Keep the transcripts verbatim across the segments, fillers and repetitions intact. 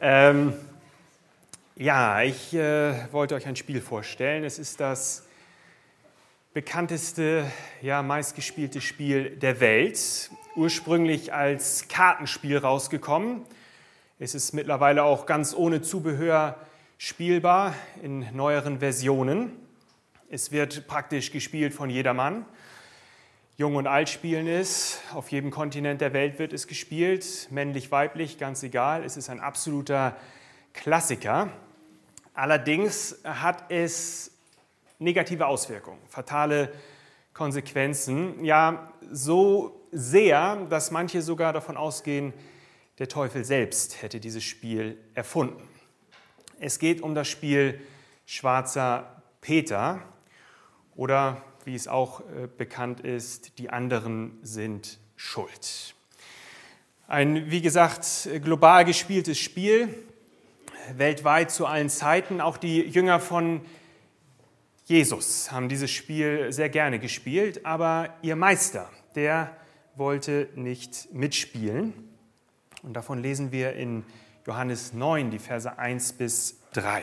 Ähm, ja, ich äh, wollte euch ein Spiel vorstellen. Es ist das bekannteste, ja, meistgespielte Spiel der Welt. Ursprünglich als Kartenspiel rausgekommen. Es ist mittlerweile auch ganz ohne Zubehör spielbar in neueren Versionen. Es wird praktisch gespielt von jedermann. Jung und alt spielen es. Auf jedem Kontinent der Welt wird es gespielt. Männlich, weiblich, ganz egal. Es ist ein absoluter Klassiker. Allerdings hat es negative Auswirkungen, fatale Konsequenzen. Ja, so sehr, dass manche sogar davon ausgehen, der Teufel selbst hätte dieses Spiel erfunden. Es geht um das Spiel Schwarzer Peter oder, wie es auch äh, bekannt ist, die anderen sind schuld. Ein, wie gesagt, global gespieltes Spiel, weltweit zu allen Zeiten. Auch die Jünger von Jesus haben dieses Spiel sehr gerne gespielt, aber ihr Meister, der wollte nicht mitspielen. Und davon lesen wir in Johannes neun, die Verse eins bis drei.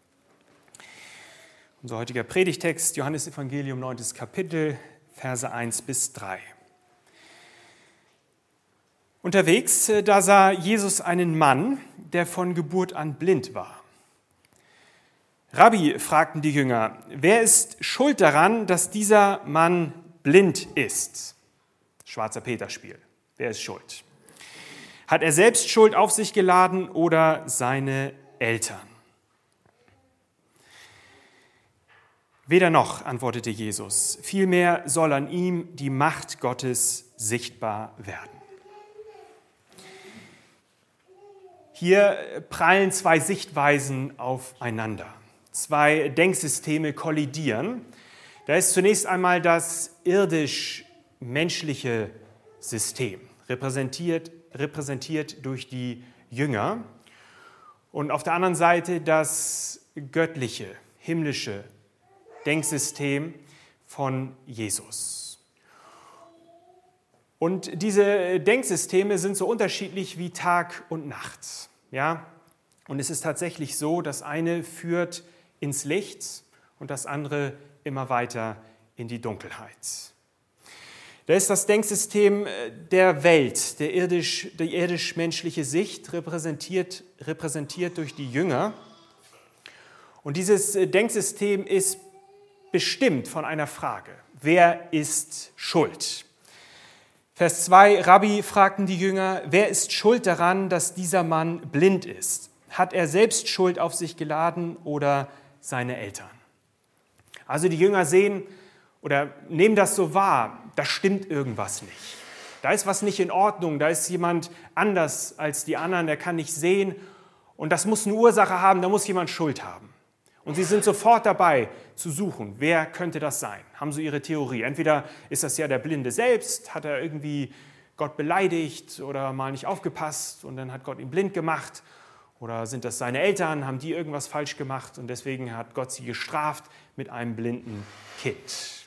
Unser heutiger Predigtext, Johannes Evangelium, neuntes Kapitel, Verse eins bis drei. Unterwegs, da sah Jesus einen Mann, der von Geburt an blind war. Rabbi, fragten die Jünger, wer ist schuld daran, dass dieser Mann blind ist? Schwarzer Peter-Spiel. Wer ist schuld? Hat er selbst Schuld auf sich geladen oder seine Eltern? Weder noch, antwortete Jesus, vielmehr soll an ihm die Macht Gottes sichtbar werden. Hier prallen zwei Sichtweisen aufeinander. Zwei Denksysteme kollidieren. Da ist zunächst einmal das irdisch-menschliche System, repräsentiert, repräsentiert durch die Jünger. Und auf der anderen Seite das göttliche, himmlische Denksystem von Jesus. Und diese Denksysteme sind so unterschiedlich wie Tag und Nacht. Ja? Und es ist tatsächlich so, das eine führt ins Licht und das andere immer weiter in die Dunkelheit. Da ist das Denksystem der Welt, der irdisch, die irdisch-menschliche Sicht, repräsentiert, repräsentiert durch die Jünger. Und dieses Denksystem ist bestimmt von einer Frage: Wer ist schuld? Vers zwei, Rabbi, fragten die Jünger, wer ist schuld daran, dass dieser Mann blind ist? Hat er selbst Schuld auf sich geladen oder seine Eltern? Also die Jünger sehen oder nehmen das so wahr, da stimmt irgendwas nicht. Da ist was nicht in Ordnung, da ist jemand anders als die anderen, der kann nicht sehen und das muss eine Ursache haben, da muss jemand Schuld haben. Und sie sind sofort dabei zu suchen, wer könnte das sein? Haben sie ihre Theorie. Entweder ist das ja der Blinde selbst, hat er irgendwie Gott beleidigt oder mal nicht aufgepasst und dann hat Gott ihn blind gemacht. Oder sind das seine Eltern, haben die irgendwas falsch gemacht und deswegen hat Gott sie gestraft mit einem blinden Kind.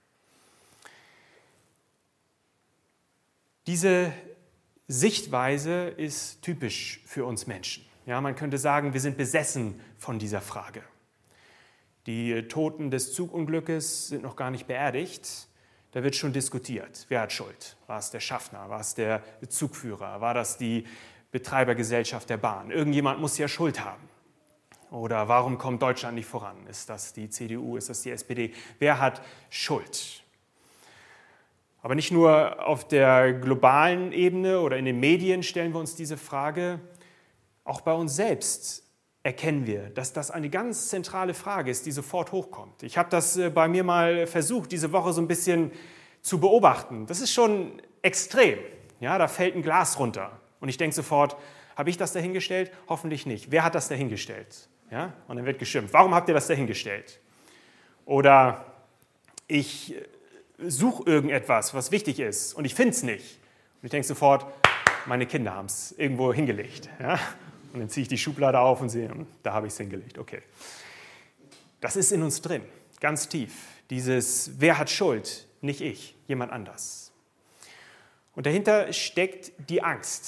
Diese Sichtweise ist typisch für uns Menschen. Ja, man könnte sagen, wir sind besessen von dieser Frage. Die Toten des Zugunglückes sind noch gar nicht beerdigt. Da wird schon diskutiert. Wer hat Schuld? War es der Schaffner? War es der Zugführer? War das die Betreibergesellschaft der Bahn? Irgendjemand muss ja Schuld haben. Oder warum kommt Deutschland nicht voran? Ist das die C D U? Ist das die S P D? Wer hat Schuld? Aber nicht nur auf der globalen Ebene oder in den Medien stellen wir uns diese Frage. Auch bei uns selbst erkennen wir, dass das eine ganz zentrale Frage ist, die sofort hochkommt. Ich habe das bei mir mal versucht, diese Woche so ein bisschen zu beobachten. Das ist schon extrem. Ja, da fällt ein Glas runter. Und ich denke sofort, habe ich das dahingestellt? Hoffentlich nicht. Wer hat das dahingestellt? Ja? Und dann wird geschimpft. Warum habt ihr das dahingestellt? Oder ich suche irgendetwas, was wichtig ist und ich finde es nicht. Und ich denke sofort, meine Kinder haben es irgendwo hingelegt. Ja? Und dann ziehe ich die Schublade auf und sehe, da habe ich es hingelegt. Okay. Das ist in uns drin, ganz tief. Dieses, wer hat Schuld? Nicht ich, jemand anders. Und dahinter steckt die Angst.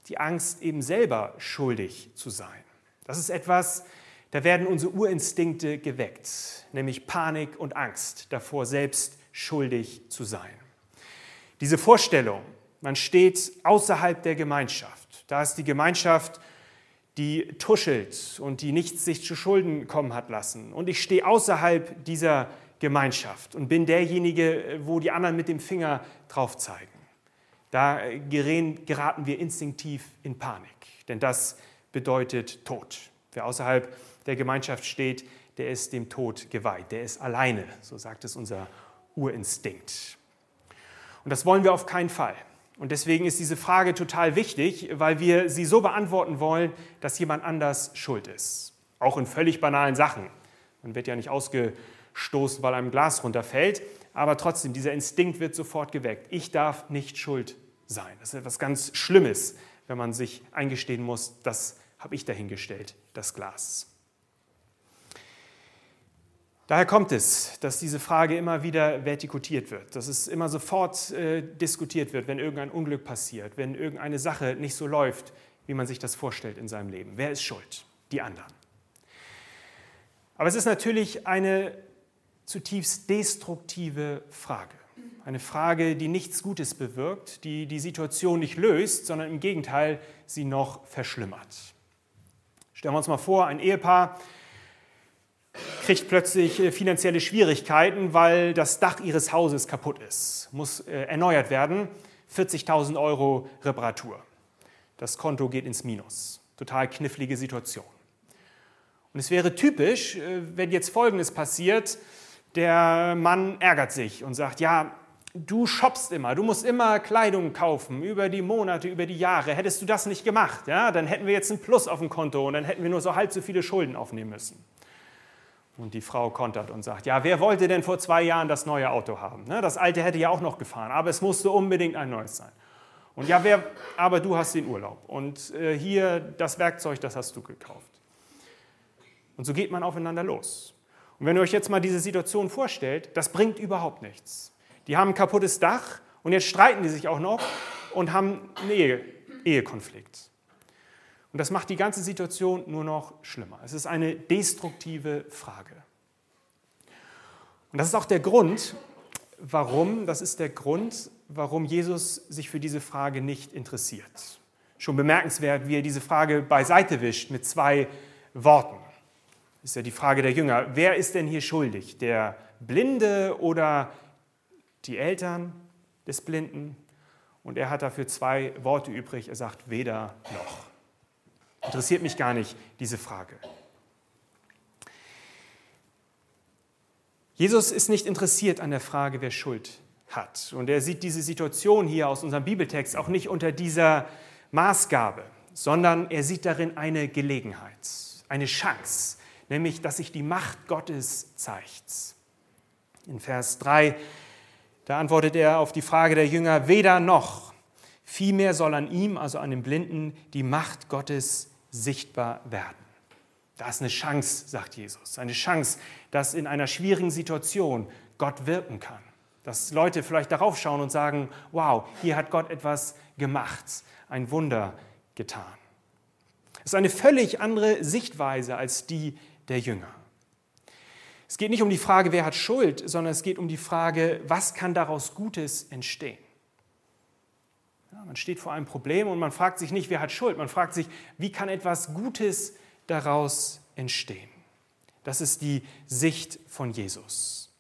die Angst, eben selber schuldig zu sein. Das ist etwas, da werden unsere Urinstinkte geweckt, nämlich Panik und Angst davor, selbst schuldig zu sein. Diese Vorstellung, man steht außerhalb der Gemeinschaft. Da ist die Gemeinschaft, die tuschelt und die nichts sich zu Schulden kommen hat lassen. Und ich stehe außerhalb dieser Gemeinschaft und bin derjenige, wo die anderen mit dem Finger drauf zeigen. Da geraten wir instinktiv in Panik, denn das bedeutet Tod. Wer außerhalb der Gemeinschaft steht, der ist dem Tod geweiht, der ist alleine, so sagt es unser Urinstinkt. Und das wollen wir auf keinen Fall. Und deswegen ist diese Frage total wichtig, weil wir sie so beantworten wollen, dass jemand anders schuld ist. Auch in völlig banalen Sachen. Man wird ja nicht ausgestoßen, weil einem ein Glas runterfällt, aber trotzdem, dieser Instinkt wird sofort geweckt. Ich darf nicht schuld sein. Das ist etwas ganz Schlimmes, wenn man sich eingestehen muss, das habe ich dahingestellt, das Glas. Daher kommt es, dass diese Frage immer wieder vertikutiert wird, dass es immer sofort äh, diskutiert wird, wenn irgendein Unglück passiert, wenn irgendeine Sache nicht so läuft, wie man sich das vorstellt in seinem Leben. Wer ist schuld? Die anderen. Aber es ist natürlich eine zutiefst destruktive Frage. Eine Frage, die nichts Gutes bewirkt, die die Situation nicht löst, sondern im Gegenteil sie noch verschlimmert. Stellen wir uns mal vor, ein Ehepaar kriegt plötzlich finanzielle Schwierigkeiten, weil das Dach ihres Hauses kaputt ist. Muss äh, erneuert werden, vierzigtausend Euro Reparatur. Das Konto geht ins Minus. Total knifflige Situation. Und es wäre typisch, äh, wenn jetzt Folgendes passiert, der Mann ärgert sich und sagt, ja, du shoppst immer, du musst immer Kleidung kaufen, über die Monate, über die Jahre. Hättest du das nicht gemacht, ja, dann hätten wir jetzt ein Plus auf dem Konto und dann hätten wir nur so halb so viele Schulden aufnehmen müssen. Und die Frau kontert und sagt, ja, wer wollte denn vor zwei Jahren das neue Auto haben? Das alte hätte ja auch noch gefahren, aber es musste unbedingt ein neues sein. Und ja, wer, aber du hast den Urlaub und äh, hier das Werkzeug, das hast du gekauft. Und so geht man aufeinander los. Und wenn ihr euch jetzt mal diese Situation vorstellt, das bringt überhaupt nichts. Die haben ein kaputtes Dach und jetzt streiten die sich auch noch und haben einen Ehe, Ehekonflikt. Und das macht die ganze Situation nur noch schlimmer. Es ist eine destruktive Frage. Und das ist auch der Grund, warum, das ist der Grund, warum Jesus sich für diese Frage nicht interessiert. Schon bemerkenswert, wie er diese Frage beiseite wischt mit zwei Worten. Das ist ja die Frage der Jünger. Wer ist denn hier schuldig? Der Blinde oder die Eltern des Blinden? Und er hat dafür zwei Worte übrig. Er sagt weder noch. Interessiert mich gar nicht, diese Frage. Jesus ist nicht interessiert an der Frage, wer Schuld hat. Und er sieht diese Situation hier aus unserem Bibeltext auch nicht unter dieser Maßgabe, sondern er sieht darin eine Gelegenheit, eine Chance, nämlich, dass sich die Macht Gottes zeigt. In Vers drei, da antwortet er auf die Frage der Jünger, weder noch. Vielmehr soll an ihm, also an dem Blinden, die Macht Gottes sichtbar werden. Da ist eine Chance, sagt Jesus, eine Chance, dass in einer schwierigen Situation Gott wirken kann. Dass Leute vielleicht darauf schauen und sagen, wow, hier hat Gott etwas gemacht, ein Wunder getan. Es ist eine völlig andere Sichtweise als die der Jünger. Es geht nicht um die Frage, wer hat Schuld, sondern es geht um die Frage, was kann daraus Gutes entstehen. Ja, man steht vor einem Problem und man fragt sich nicht, wer hat Schuld. Man fragt sich, wie kann etwas Gutes daraus entstehen? Das ist die Sicht von Jesus.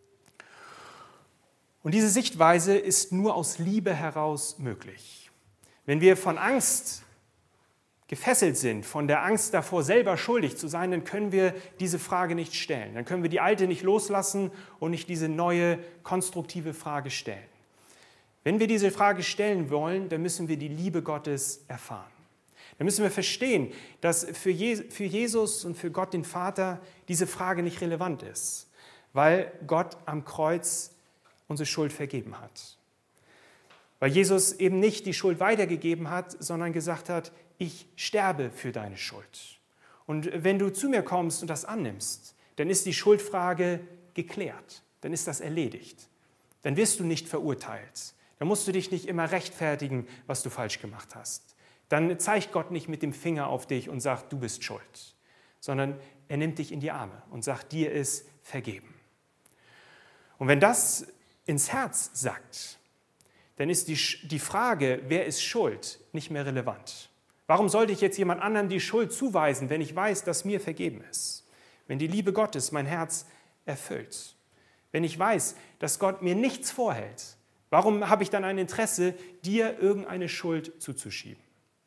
Und diese Sichtweise ist nur aus Liebe heraus möglich. Wenn wir von Angst gefesselt sind, von der Angst davor, selber schuldig zu sein, dann können wir diese Frage nicht stellen. Dann können wir die alte nicht loslassen und nicht diese neue, konstruktive Frage stellen. Wenn wir diese Frage stellen wollen, dann müssen wir die Liebe Gottes erfahren. Dann müssen wir verstehen, dass für Jesus und für Gott den Vater diese Frage nicht relevant ist, weil Gott am Kreuz unsere Schuld vergeben hat. Weil Jesus eben nicht die Schuld weitergegeben hat, sondern gesagt hat, ich sterbe für deine Schuld. Und wenn du zu mir kommst und das annimmst, dann ist die Schuldfrage geklärt, dann ist das erledigt. Dann wirst du nicht verurteilt. Dann musst du dich nicht immer rechtfertigen, was du falsch gemacht hast. dann zeigt Gott nicht mit dem Finger auf dich und sagt, du bist schuld, sondern er nimmt dich in die Arme und sagt, dir ist vergeben. Und wenn das ins Herz sackt, dann ist die, die Frage, wer ist schuld, nicht mehr relevant. Warum sollte ich jetzt jemand anderem die Schuld zuweisen, wenn ich weiß, dass mir vergeben ist? Wenn die Liebe Gottes mein Herz erfüllt. Wenn ich weiß, dass Gott mir nichts vorhält, warum habe ich dann ein Interesse, dir irgendeine Schuld zuzuschieben?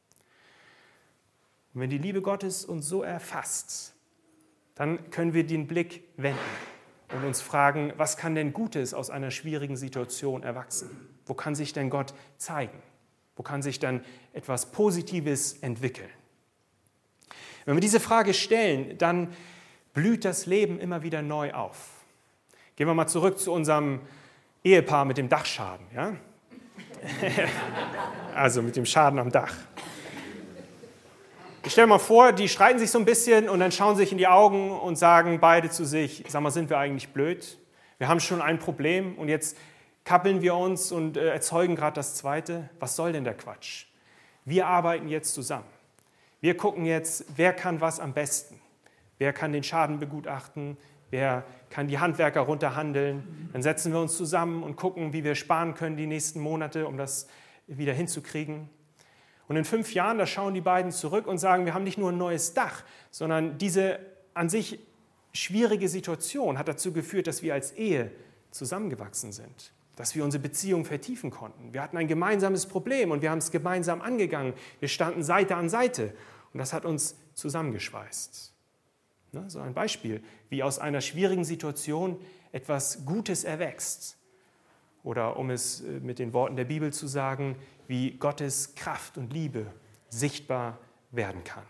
Und wenn die Liebe Gottes uns so erfasst, dann können wir den Blick wenden und uns fragen, was kann denn Gutes aus einer schwierigen Situation erwachsen? Wo kann sich denn Gott zeigen? Wo kann sich dann etwas Positives entwickeln? Wenn wir diese Frage stellen, dann blüht das Leben immer wieder neu auf. Gehen wir mal zurück zu unserem Ehepaar mit dem Dachschaden. Ja? Also mit dem Schaden am Dach. Ich stelle mal vor, die streiten sich so ein bisschen und dann schauen sich in die Augen und sagen beide zu sich, sag mal, sind wir eigentlich blöd? Wir haben schon ein Problem und jetzt kappeln wir uns und erzeugen gerade das Zweite. Was soll denn der Quatsch? Wir arbeiten jetzt zusammen. Wir gucken jetzt, wer kann was am besten. Wer kann den Schaden begutachten? Wer kann die Handwerker runterhandeln? Dann setzen wir uns zusammen und gucken, wie wir sparen können die nächsten Monate, um das wieder hinzukriegen. Und in fünf Jahren, da schauen die beiden zurück und sagen, wir haben nicht nur ein neues Dach, sondern diese an sich schwierige Situation hat dazu geführt, dass wir als Ehe zusammengewachsen sind, dass wir unsere Beziehung vertiefen konnten. Wir hatten ein gemeinsames Problem und wir haben es gemeinsam angegangen. Wir standen Seite an Seite und das hat uns zusammengeschweißt. So ein Beispiel, wie aus einer schwierigen Situation etwas Gutes erwächst. Oder um es mit den Worten der Bibel zu sagen, wie Gottes Kraft und Liebe sichtbar werden kann.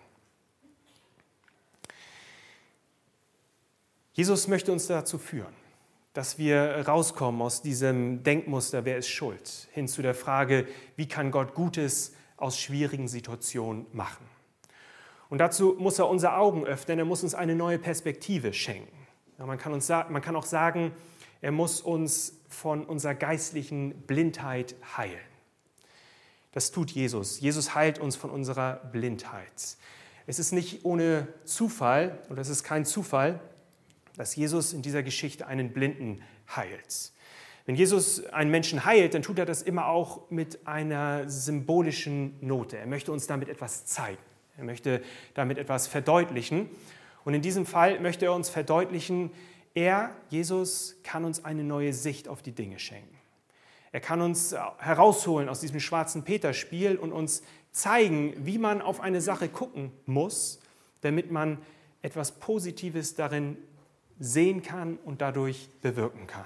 Jesus möchte uns dazu führen, dass wir rauskommen aus diesem Denkmuster, wer ist schuld, hin zu der Frage, wie kann Gott Gutes aus schwierigen Situationen machen. Und dazu muss er unsere Augen öffnen, er muss uns eine neue Perspektive schenken. Ja, man kann uns, man kann auch sagen, er muss uns von unserer geistlichen Blindheit heilen. Das tut Jesus. Jesus heilt uns von unserer Blindheit. Es ist nicht ohne Zufall, oder es ist kein Zufall, dass Jesus in dieser Geschichte einen Blinden heilt. Wenn Jesus einen Menschen heilt, dann tut er das immer auch mit einer symbolischen Note. Er möchte uns damit etwas zeigen. Er möchte damit etwas verdeutlichen. Und in diesem Fall möchte er uns verdeutlichen, er, Jesus, kann uns eine neue Sicht auf die Dinge schenken. Er kann uns herausholen aus diesem schwarzen Peter-Spiel und uns zeigen, wie man auf eine Sache gucken muss, damit man etwas Positives darin sehen kann und dadurch bewirken kann.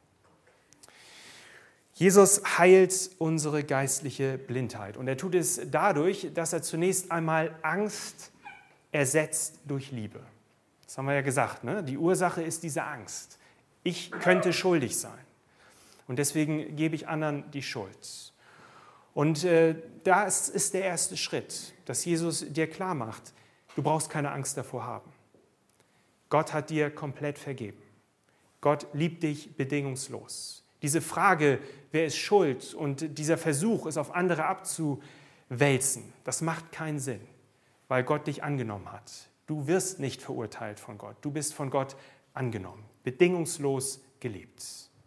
Jesus heilt unsere geistliche Blindheit und er tut es dadurch, dass er zunächst einmal Angst ersetzt durch Liebe. Das haben wir ja gesagt, ne? Die Ursache ist diese Angst. Ich könnte schuldig sein und deswegen gebe ich anderen die Schuld. Und äh, das ist der erste Schritt, dass Jesus dir klar macht, du brauchst keine Angst davor haben. Gott hat dir komplett vergeben. Gott liebt dich bedingungslos. Diese Frage, wer ist schuld und dieser Versuch, es auf andere abzuwälzen, das macht keinen Sinn, weil Gott dich angenommen hat. Du wirst nicht verurteilt von Gott, du bist von Gott angenommen, bedingungslos geliebt.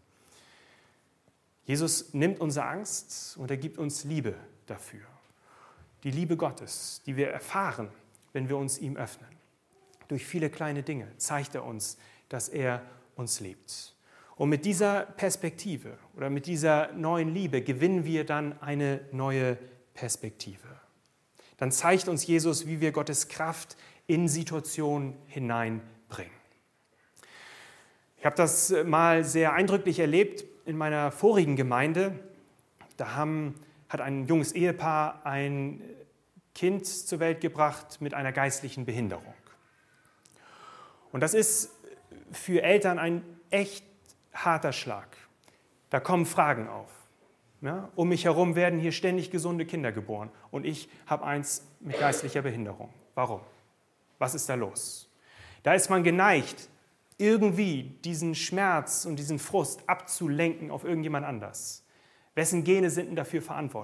Jesus nimmt unsere Angst und er gibt uns Liebe dafür. Die Liebe Gottes, die wir erfahren, wenn wir uns ihm öffnen. Durch viele kleine Dinge zeigt er uns, dass er uns liebt. Und mit dieser Perspektive oder mit dieser neuen Liebe gewinnen wir dann eine neue Perspektive. Dann zeigt uns Jesus, wie wir Gottes Kraft in Situationen hineinbringen. Ich habe das mal sehr eindrücklich erlebt in meiner vorigen Gemeinde. Da haben, hat ein junges Ehepaar ein Kind zur Welt gebracht mit einer geistlichen Behinderung. Und das ist für Eltern ein echt harter Schlag. Da kommen Fragen auf. Ja, um mich herum werden hier ständig gesunde Kinder geboren und ich habe eins mit geistlicher Behinderung. Warum? Was ist da los? Da ist man geneigt, irgendwie diesen Schmerz und diesen Frust abzulenken auf irgendjemand anders. Wessen Gene sind denn dafür verantwortlich?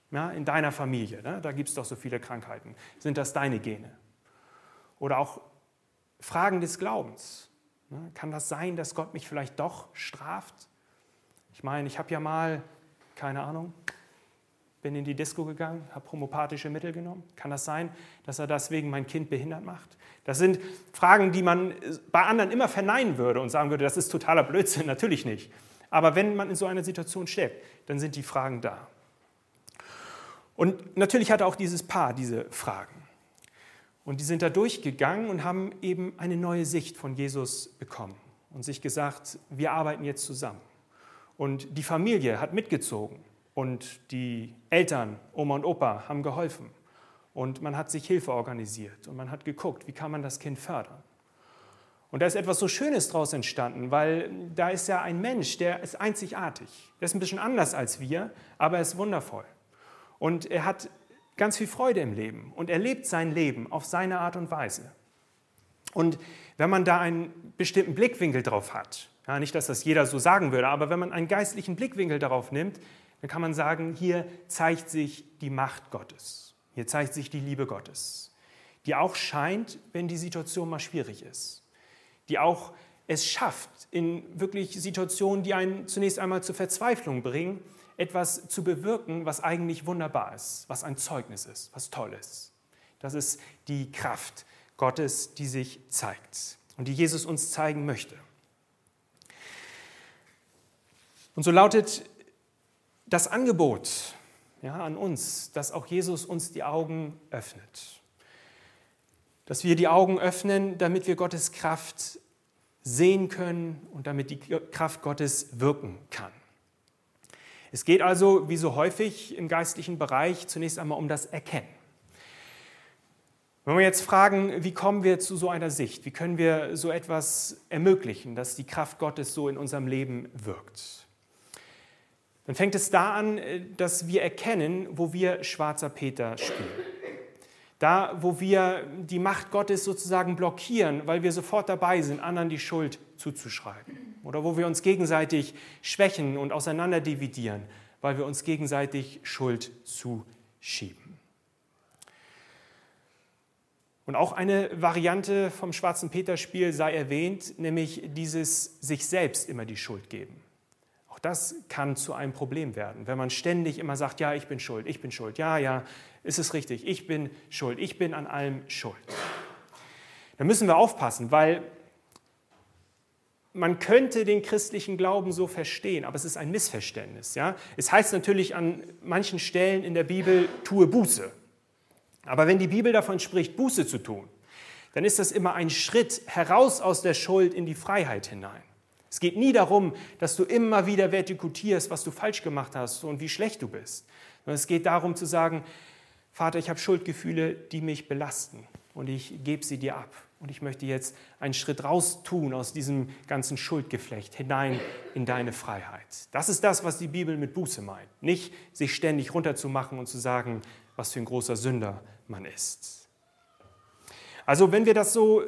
Ja, in deiner Familie, ne? Da gibt es doch so viele Krankheiten. Sind das deine Gene? Oder auch Fragen des Glaubens. Ne? Kann das sein, dass Gott mich vielleicht doch straft? Ich meine, ich habe ja mal, keine Ahnung, bin in die Disco gegangen, habe homöopathische Mittel genommen. Kann das sein, dass er deswegen mein Kind behindert macht? Das sind Fragen, die man bei anderen immer verneinen würde und sagen würde, das ist totaler Blödsinn, natürlich nicht. Aber wenn man in so einer Situation steckt, dann sind die Fragen da. Und natürlich hatte auch dieses Paar diese Fragen. Und die sind da durchgegangen und haben eben eine neue Sicht von Jesus bekommen und sich gesagt, wir arbeiten jetzt zusammen. Und die Familie hat mitgezogen und die Eltern, Oma und Opa, haben geholfen. Und man hat sich Hilfe organisiert und man hat geguckt, wie kann man das Kind fördern. Und da ist etwas so Schönes draus entstanden, weil da ist ja ein Mensch, der ist einzigartig. Der ist ein bisschen anders als wir, aber er ist wundervoll. Und er hat ganz viel Freude im Leben und er lebt sein Leben auf seine Art und Weise. Und wenn man da einen bestimmten Blickwinkel drauf hat, ja, nicht, dass das jeder so sagen würde, aber wenn man einen geistlichen Blickwinkel darauf nimmt, dann kann man sagen, hier zeigt sich die Macht Gottes. Hier zeigt sich die Liebe Gottes, die auch scheint, wenn die Situation mal schwierig ist. Die auch es schafft, in wirklich Situationen, die einen zunächst einmal zur Verzweiflung bringen, etwas zu bewirken, was eigentlich wunderbar ist, was ein Zeugnis ist, was toll ist. Das ist die Kraft Gottes, die sich zeigt und die Jesus uns zeigen möchte. Und so lautet das Angebot, ja, an uns, dass auch Jesus uns die Augen öffnet. Dass wir die Augen öffnen, damit wir Gottes Kraft sehen können und damit die Kraft Gottes wirken kann. Es geht also, wie so häufig im geistlichen Bereich, zunächst einmal um das Erkennen. Wenn wir jetzt fragen, wie kommen wir zu so einer Sicht, wie können wir so etwas ermöglichen, dass die Kraft Gottes so in unserem Leben wirkt, dann fängt es da an, dass wir erkennen, wo wir schwarzer Peter spielen. Da, wo wir die Macht Gottes sozusagen blockieren, weil wir sofort dabei sind, anderen die Schuld zuzuschreiben. Oder wo wir uns gegenseitig schwächen und auseinanderdividieren, weil wir uns gegenseitig Schuld zuschieben. Und auch eine Variante vom schwarzen Peter-Spiel sei erwähnt, nämlich dieses sich selbst immer die Schuld geben. Auch das kann zu einem Problem werden, wenn man ständig immer sagt, ja, ich bin schuld, ich bin schuld, ja, ja, ist es richtig, ich bin schuld, ich bin an allem schuld. Da müssen wir aufpassen, weil man könnte den christlichen Glauben so verstehen, aber es ist ein Missverständnis. Ja? Es heißt natürlich an manchen Stellen in der Bibel, tue Buße. Aber wenn die Bibel davon spricht, Buße zu tun, dann ist das immer ein Schritt heraus aus der Schuld in die Freiheit hinein. Es geht nie darum, dass du immer wieder vertikutierst, was du falsch gemacht hast und wie schlecht du bist. Sondern es geht darum zu sagen, Vater, ich habe Schuldgefühle, die mich belasten und ich gebe sie dir ab. Und ich möchte jetzt einen Schritt raus tun aus diesem ganzen Schuldgeflecht hinein in deine Freiheit. Das ist das, was die Bibel mit Buße meint. Nicht sich ständig runterzumachen und zu sagen, was für ein großer Sünder man ist. Also wenn wir das so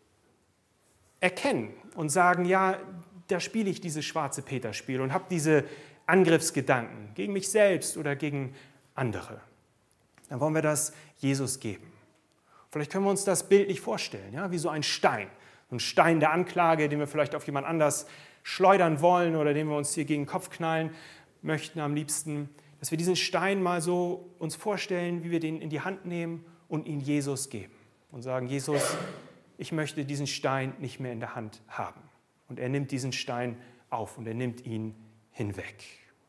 erkennen und sagen, ja, da spiele ich dieses schwarze Peter-Spiel und habe diese Angriffsgedanken gegen mich selbst oder gegen andere, dann wollen wir das Jesus geben. Vielleicht können wir uns das bildlich vorstellen, ja, wie so ein Stein. Ein Stein der Anklage, den wir vielleicht auf jemand anders schleudern wollen oder den wir uns hier gegen den Kopf knallen möchten am liebsten. Dass wir diesen Stein mal so uns vorstellen, wie wir den in die Hand nehmen und ihn Jesus geben. Und sagen, Jesus, ich möchte diesen Stein nicht mehr in der Hand haben. Und er nimmt diesen Stein auf und er nimmt ihn hinweg.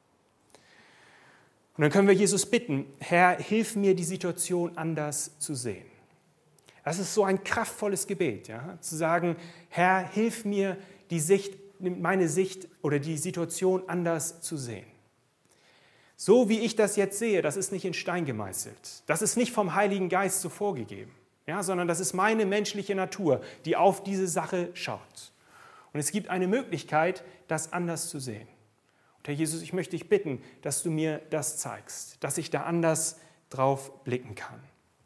Und dann können wir Jesus bitten, Herr, hilf mir, die Situation anders zu sehen. Das ist so ein kraftvolles Gebet, ja? Zu sagen, Herr, hilf mir, die Sicht, meine Sicht oder die Situation anders zu sehen. So wie ich das jetzt sehe, das ist nicht in Stein gemeißelt. Das ist nicht vom Heiligen Geist so vorgegeben, ja? Sondern das ist meine menschliche Natur, die auf diese Sache schaut. Und es gibt eine Möglichkeit, das anders zu sehen. Und Herr Jesus, ich möchte dich bitten, dass du mir das zeigst, dass ich da anders drauf blicken kann.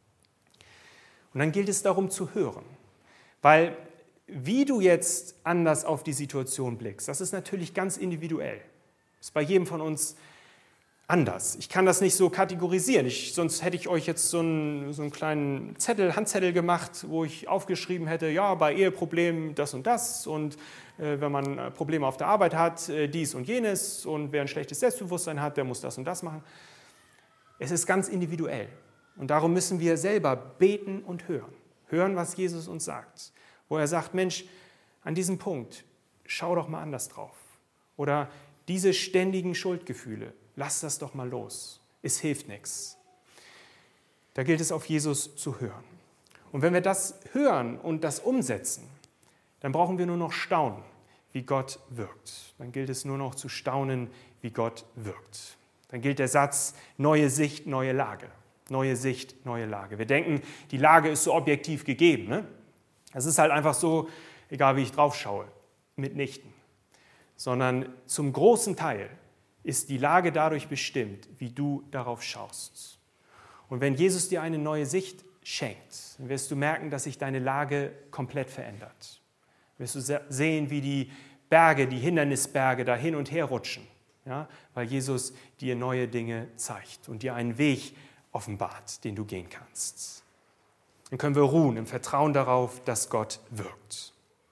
Und dann gilt es darum zu hören, weil wie du jetzt anders auf die Situation blickst, das ist natürlich ganz individuell. Das ist bei jedem von uns anders. Ich kann das nicht so kategorisieren. Ich, sonst hätte ich euch jetzt so einen, so einen kleinen Zettel, Handzettel gemacht, wo ich aufgeschrieben hätte, ja, bei Eheproblemen das und das und äh, wenn man Probleme auf der Arbeit hat, äh, dies und jenes und wer ein schlechtes Selbstbewusstsein hat, der muss das und das machen. Es ist ganz individuell und darum müssen wir selber beten und hören. Hören, was Jesus uns sagt, wo er sagt, Mensch, an diesem Punkt, schau doch mal anders drauf. Oder diese ständigen Schuldgefühle, lass das doch mal los. Es hilft nichts. Da gilt es, auf Jesus zu hören. Und wenn wir das hören und das umsetzen, dann brauchen wir nur noch staunen, wie Gott wirkt. Dann gilt es nur noch zu staunen, wie Gott wirkt. Dann gilt der Satz, neue Sicht, neue Lage. Neue Sicht, neue Lage. Wir denken, die Lage ist so objektiv gegeben. Ne? Es ist halt einfach so, egal wie ich drauf schaue, mitnichten. Sondern zum großen Teil ist die Lage dadurch bestimmt, wie du darauf schaust. Und wenn Jesus dir eine neue Sicht schenkt, dann wirst du merken, dass sich deine Lage komplett verändert. Dann wirst du sehen, wie die Berge, die Hindernisberge da hin und her rutschen, ja? Weil Jesus dir neue Dinge zeigt und dir einen Weg offenbart, den du gehen kannst. Dann können wir ruhen im Vertrauen darauf, dass Gott wirkt.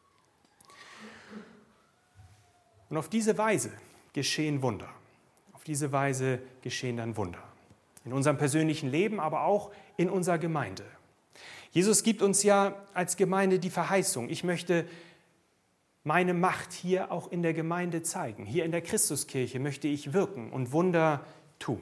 Und auf diese Weise geschehen Wunder. Auf diese Weise geschehen dann Wunder. In unserem persönlichen Leben, aber auch in unserer Gemeinde. Jesus gibt uns ja als Gemeinde die Verheißung, ich möchte meine Macht hier auch in der Gemeinde zeigen. Hier in der Christuskirche möchte ich wirken und Wunder tun.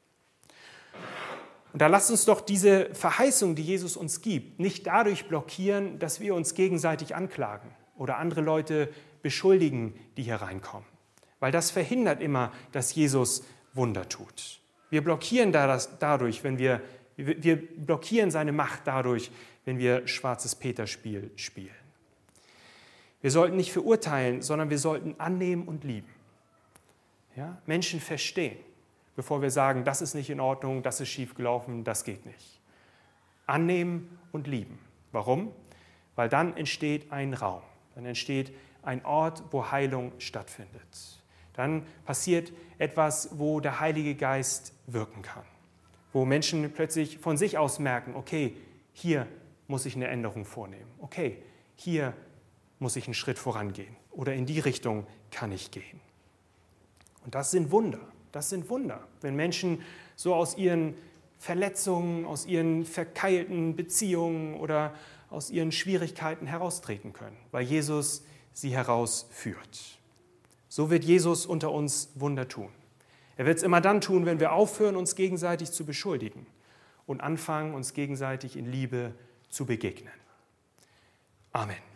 Und da lasst uns doch diese Verheißung, die Jesus uns gibt, nicht dadurch blockieren, dass wir uns gegenseitig anklagen oder andere Leute beschuldigen, die hier reinkommen. Weil das verhindert immer, dass Jesus Wunder tut. Wir blockieren das dadurch, wenn wir, wir blockieren seine Macht dadurch, wenn wir schwarzes Peterspiel spielen. Wir sollten nicht verurteilen, sondern wir sollten annehmen und lieben. Ja? Menschen verstehen, bevor wir sagen, das ist nicht in Ordnung, das ist schiefgelaufen, das geht nicht. Annehmen und lieben. Warum? Weil dann entsteht ein Raum, dann entsteht ein Ort, wo Heilung stattfindet. Dann passiert etwas, wo der Heilige Geist wirken kann. Wo Menschen plötzlich von sich aus merken, okay, hier muss ich eine Änderung vornehmen. Okay, hier muss ich einen Schritt vorangehen. Oder in die Richtung kann ich gehen. Und das sind Wunder. Das sind Wunder, wenn Menschen so aus ihren Verletzungen, aus ihren verkeilten Beziehungen oder aus ihren Schwierigkeiten heraustreten können, weil Jesus sie herausführt. So wird Jesus unter uns Wunder tun. Er wird es immer dann tun, wenn wir aufhören, uns gegenseitig zu beschuldigen und anfangen, uns gegenseitig in Liebe zu begegnen. Amen.